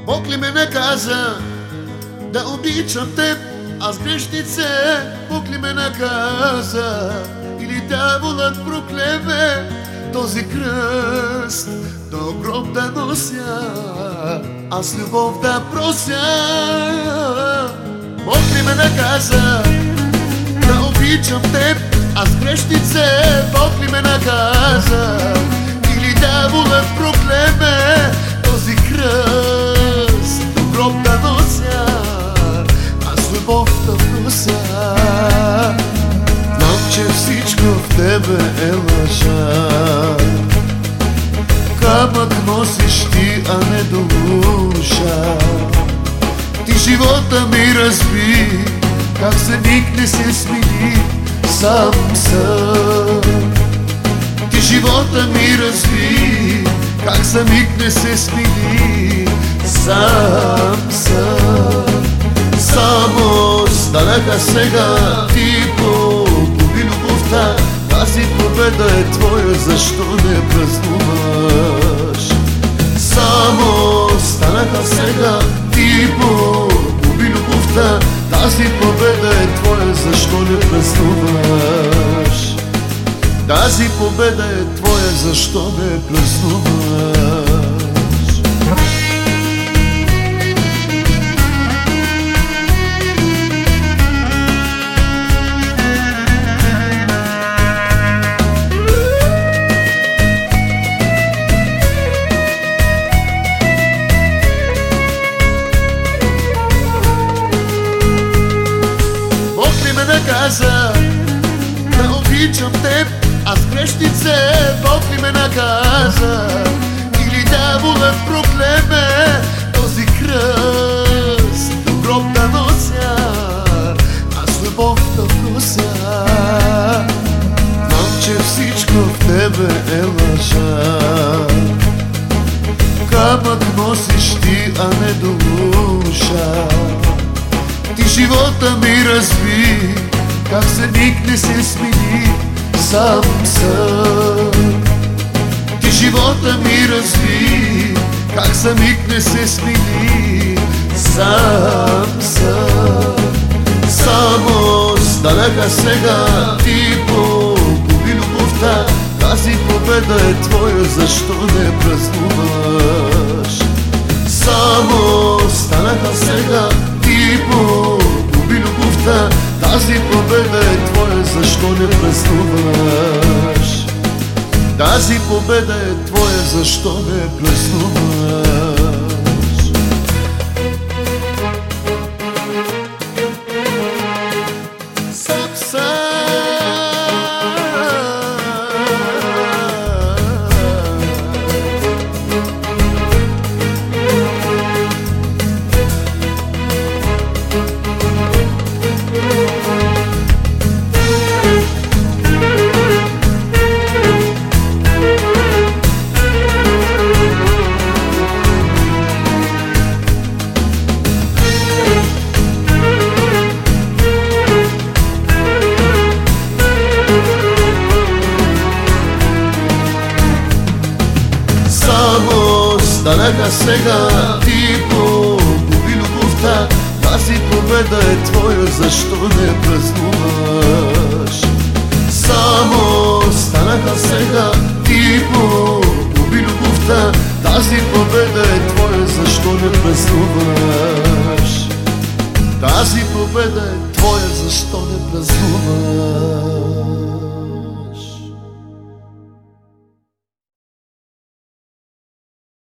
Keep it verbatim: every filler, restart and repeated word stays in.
Бог ли ме наказа да обичам теб, аз грешнице? Бог ли ме наказа или дяволът проклеме този кръст до гроб да нося, аз любов да прося? Бог ли ме наказа да обичам теб, аз грешнице? Бог ли ме наказа или дяволът проклеме този кръст до гроб да нося, аз любов да прося? Знам, че всичко в тебе е лъжа, камък носиш ти, а не душа. Ти живота ми разби, как за миг не се смени, сам съм. Ти живота ми разби, как за миг не се смени, сам съм. Само станаха сега, ти погуби любовта, тази победа е твоя, защо не празнуваш? Само станаха сега, ти погуби любовта, тази победа е твоя, защо не празнуваш? Тази победа е твоя, защо не празнуваш? Наказа да обичам теб, аз грешнице? Бог ли ме наказа или дяволът проклеме този кръст до гроб да нося, аз любов да прося? Знам, че всичко в тебе е лъжа, камък носиш ти, а не душа. Ти живота ми разби, как за миг не се смени, сам съм. Ти живота ми разби, как за миг не се смени, сам съм. Само станаха сега, ти погуби любовта, тази победа е твоя, защо не празнуваш? Само станаха сега, ти погуби любовта, тази победа е твоя, защо не празнуваш? Тази победа е твоя, защо не празнуваш? Станаха сега, ти погуби любовта, тази победа е твоя, защо не празнуваш? Само станаха сега, ти погуби любовта, тази победа е твоя, защо не празнуваш? Тази победа е твоя, защо не празнуваш?